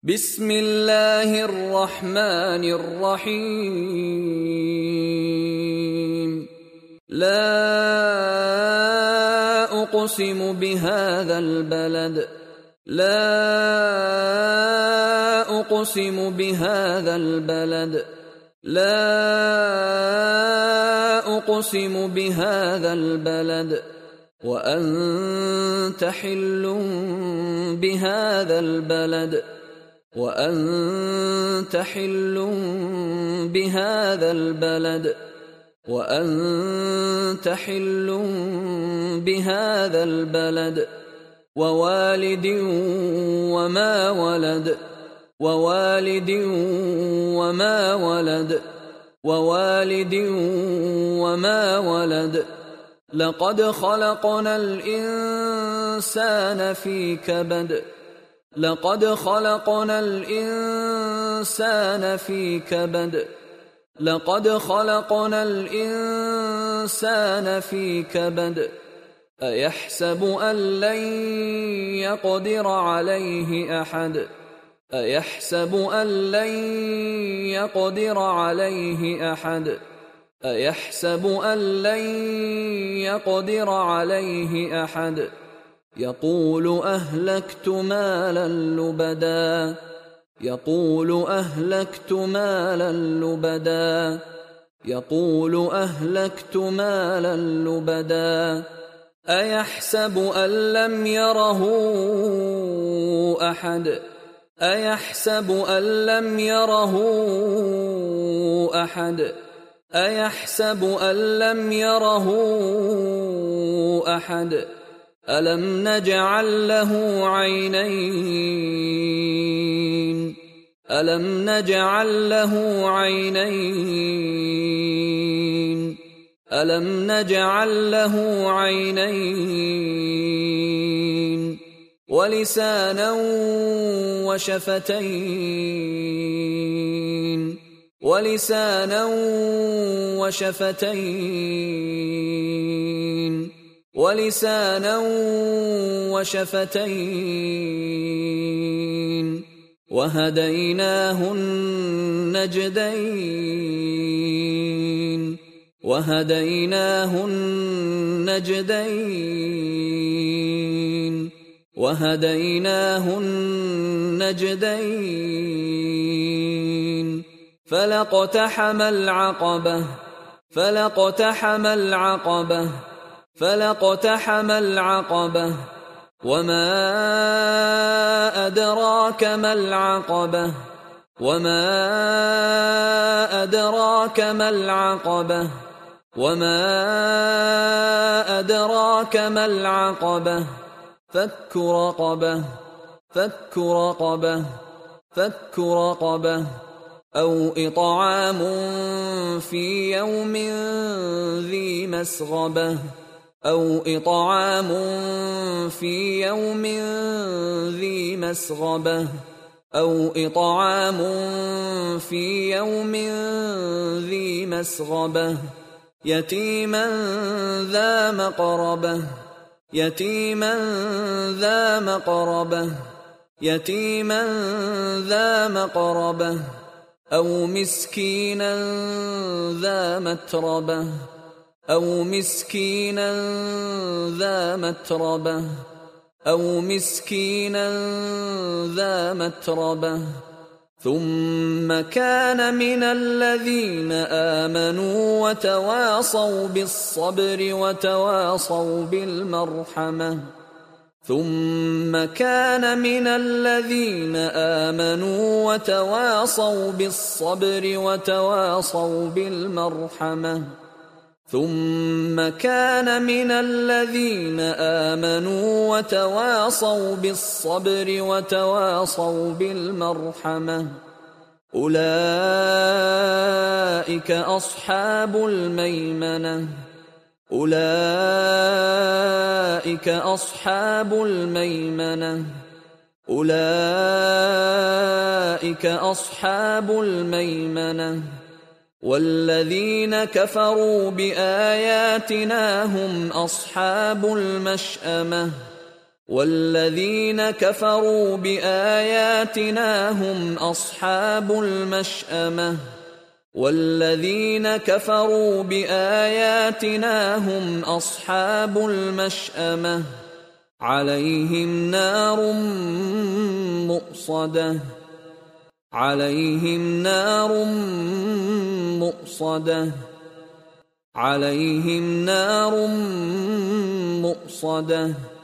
بسم الله الرحمن الرحيم لا أقسم بهذا البلد لا أقسم بهذا البلد لا أقسم بهذا البلد وأنت حل بهذا البلد وأنت حل بهذا البلد وأنت حل بهذا البلد ووالد وما ولد ووالد وما ولد ووالد وما ولد لقد خلقنا الإنسان في كبد لقد خلقنا الإنسان في كبد لقد خلقنا الإنسان في كبد أيحسب أن لن يقدر عليه أحد أيحسب أن لن يقدر عليه أحد أيحسب أن لن يقدر عليه أحد يقول أهلكت مالا لبدا يقول أهلكت مالا لبدا يقول أهلكت مالا لبدا أيحسب أن لم يره أحد أيحسب أن لم يره أحد أيحسب أن لم يره أحد ألم نجعل له عينين ألم نجعل له عينين ألم نجعل له عينين ولسانا وشفتين ولسانا وشفتين ولسانا وشفتين وهديناه النجدين وهديناه النجدين وهديناه النجدين فلاقتحم العقبة فلاقتحم العقبة فلاقتحم العقبة وما أدراك ما العقبة وما أدراك ما العقبة وما أدراك ما العقبة فك رقبة فك رقبة فك رقبة أو إطعام في يوم ذي مسغبة أو إطعام في يوم ذي مسغبة أو إطعام في يوم ذي مسغبة يتيما ذا مقربة يتيما ذا مقربة يتيما ذا مقربة أو مسكينا ذا متربة أو مسكينا ذا متربة أو مسكينا ذا متربة ثم كان من الذين آمنوا وتواصوا بالصبر وتواصوا بالمرحمة ثم كان من الذين آمنوا وتواصوا بالصبر وتواصوا بالمرحمة ثم كان من الذين آمنوا وتواصوا بالصبر وتواصوا بالمرحمة أولئك أصحاب الميمنة أولئك أصحاب الميمنة أولئك أصحاب الميمنة والذين كفروا بآياتنا هم أصحاب المشأمة والذين كفروا بآياتنا هم أصحاب المشأمة والذين كفروا بآياتنا هم أصحاب المشأمة عليهم نار مؤصدة عليهم نار مؤصدة عليهم نار مؤصدة